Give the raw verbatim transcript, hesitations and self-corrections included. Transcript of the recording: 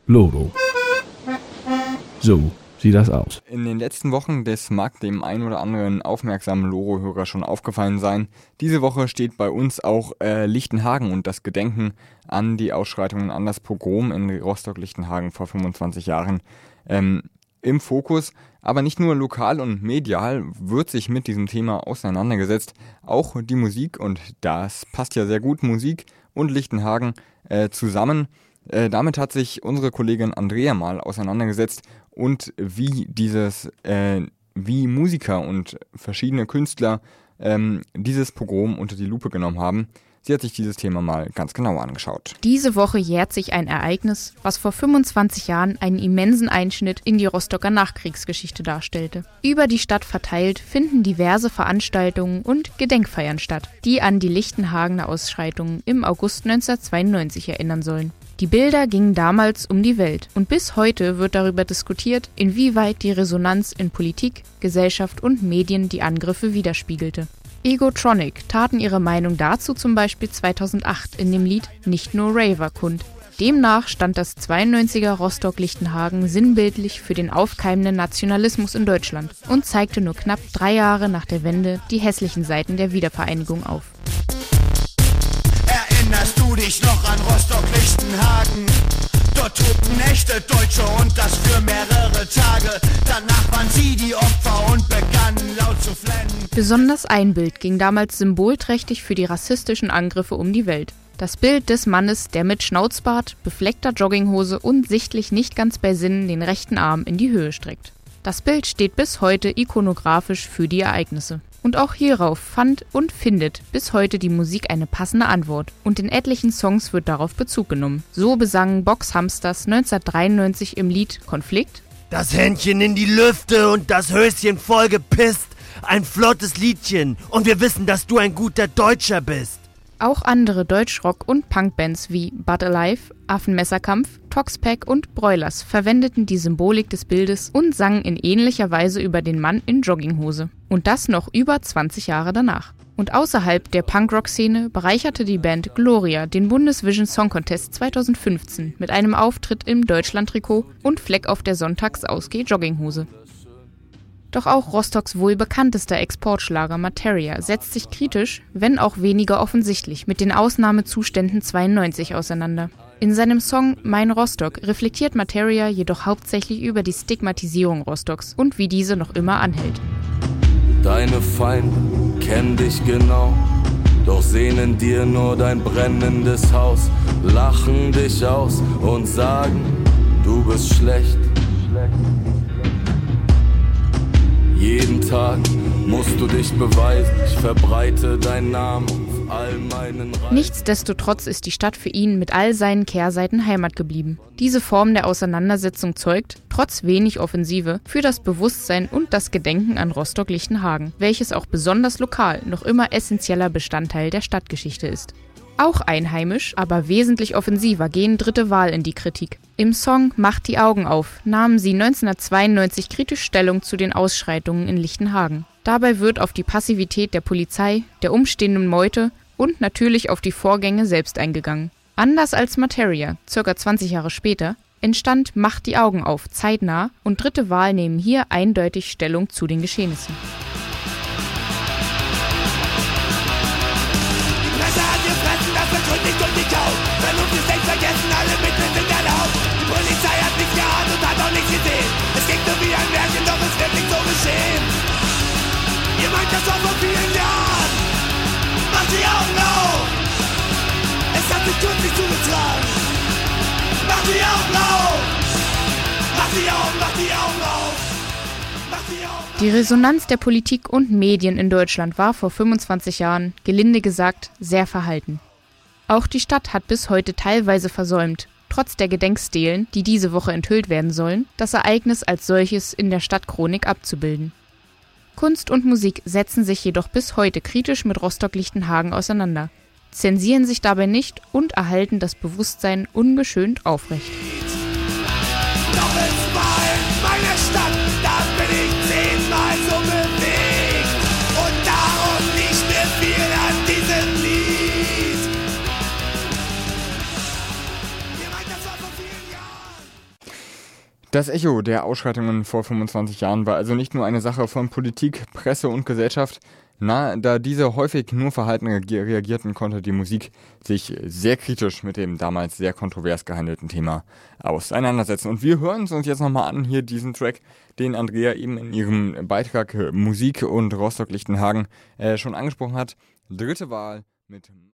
Loro. So sieht das aus. In den letzten Wochen, das mag dem ein oder anderen aufmerksamen Loro-Hörer schon aufgefallen sein, diese Woche steht bei uns auch äh, Lichtenhagen und das Gedenken an die Ausschreitungen an das Pogrom in Rostock-Lichtenhagen vor fünfundzwanzig Jahren ähm, im Fokus. Aber nicht nur lokal und medial wird sich mit diesem Thema auseinandergesetzt, auch die Musik, und das passt ja sehr gut, Musik und Lichtenhagen äh, zusammen. Äh, damit hat sich unsere Kollegin Andrea mal auseinandergesetzt und wie dieses, äh, wie Musiker und verschiedene Künstler ähm, dieses Pogrom unter die Lupe genommen haben. Sie hat sich dieses Thema mal ganz genau angeschaut. Diese Woche jährt sich ein Ereignis, was vor fünfundzwanzig Jahren einen immensen Einschnitt in die Rostocker Nachkriegsgeschichte darstellte. Über die Stadt verteilt finden diverse Veranstaltungen und Gedenkfeiern statt, die an die Lichtenhagener Ausschreitungen im August neunzehnhundertzweiundneunzig erinnern sollen. Die Bilder gingen damals um die Welt und bis heute wird darüber diskutiert, inwieweit die Resonanz in Politik, Gesellschaft und Medien die Angriffe widerspiegelte. Egotronic taten ihre Meinung dazu zum Beispiel zweitausendacht in dem Lied Nicht nur Raver kund. Demnach stand das zweiundneunziger Rostock-Lichtenhagen sinnbildlich für den aufkeimenden Nationalismus in Deutschland und zeigte nur knapp drei Jahre nach der Wende die hässlichen Seiten der Wiedervereinigung auf. Erinnerst du dich noch an Rostock-Lichtenhagen? Dort tobten echte Deutsche und das für mehrere Tage. Danach waren sie die Opfer und begannen laut zu flennen. Besonders ein Bild ging damals symbolträchtig für die rassistischen Angriffe um die Welt. Das Bild des Mannes, der mit Schnauzbart, befleckter Jogginghose und sichtlich nicht ganz bei Sinnen den rechten Arm in die Höhe streckt. Das Bild steht bis heute ikonografisch für die Ereignisse. Und auch hierauf fand und findet bis heute die Musik eine passende Antwort. Und in etlichen Songs wird darauf Bezug genommen. So besangen Boxhamsters neunzehnhundertdreiundneunzig im Lied Konflikt: Das Händchen in die Lüfte und das Höschen voll gepisst. Ein flottes Liedchen und wir wissen, dass du ein guter Deutscher bist. Auch andere Deutschrock- und Punkbands wie But Alive, Affenmesserkampf, Toxpack und Broilers verwendeten die Symbolik des Bildes und sangen in ähnlicher Weise über den Mann in Jogginghose. Und das noch über zwanzig Jahre danach. Und außerhalb der Punkrock-Szene bereicherte die Band Gloria den Bundesvision Song Contest zweitausendfünfzehn mit einem Auftritt im Deutschland-Trikot und Fleck auf der Sonntagsausgeh-Jogginghose. Doch auch Rostocks wohl bekanntester Exportschlager Materia setzt sich kritisch, wenn auch weniger offensichtlich, mit den Ausnahmezuständen zweiundneunzig auseinander. In seinem Song Mein Rostock reflektiert Materia jedoch hauptsächlich über die Stigmatisierung Rostocks und wie diese noch immer anhält. Deine Feinde kennen dich genau, doch sehnen dir nur dein brennendes Haus, lachen dich aus und sagen, du bist schlecht. Jeden Tag musst du dich beweisen, ich verbreite deinen Namen auf all meinen Reisen. Nichtsdestotrotz ist die Stadt für ihn mit all seinen Kehrseiten Heimat geblieben. Diese Form der Auseinandersetzung zeugt, trotz wenig Offensive, für das Bewusstsein und das Gedenken an Rostock-Lichtenhagen, welches auch besonders lokal noch immer essentieller Bestandteil der Stadtgeschichte ist. Auch einheimisch, aber wesentlich offensiver gehen Dritte Wahl in die Kritik. Im Song Macht die Augen auf nahmen sie neunzehnhundertzweiundneunzig kritisch Stellung zu den Ausschreitungen in Lichtenhagen. Dabei wird auf die Passivität der Polizei, der umstehenden Meute und natürlich auf die Vorgänge selbst eingegangen. Anders als Materia, circa zwanzig Jahre später, entstand Macht die Augen auf zeitnah und Dritte Wahl nehmen hier eindeutig Stellung zu den Geschehnissen. Nicht durch die Kaut. Vernunft ist längst vergessen, alle Mittel sind erlaubt. Die Polizei hat nichts geahnt und hat auch nichts gesehen. Es ging nur wie ein Märchen, doch es wird nicht so geschehen. Ihr meint das auch vor vielen Jahren. Macht die Augen auf. Es hat sich kürzlich zugetragen. Macht die Augen auf. Macht die Augen, macht die Augen auf. Macht die Augen auf. Die Resonanz der Politik und Medien in Deutschland war vor fünfundzwanzig Jahren, gelinde gesagt, sehr verhalten. Auch die Stadt hat bis heute teilweise versäumt, trotz der Gedenkstelen, die diese Woche enthüllt werden sollen, das Ereignis als solches in der Stadtchronik abzubilden. Kunst und Musik setzen sich jedoch bis heute kritisch mit Rostock-Lichtenhagen auseinander, zensieren sich dabei nicht und erhalten das Bewusstsein ungeschönt aufrecht. Doch es war in meiner Stadt, da bin ich zehnmal so bewegt. Und darum liegt mir viel an diesem Lied. Ihr meint, das war vor vielen Jahren. Das Echo der Ausschreitungen vor fünfundzwanzig Jahren war also nicht nur eine Sache von Politik, Presse und Gesellschaft. Na, da diese häufig nur verhalten reagierten, konnte die Musik sich sehr kritisch mit dem damals sehr kontrovers gehandelten Thema auseinandersetzen. Und wir hören es uns jetzt nochmal an, hier diesen Track, den Andrea eben in ihrem Beitrag Musik und Rostock-Lichtenhagen äh, schon angesprochen hat. Dritte Wahl mit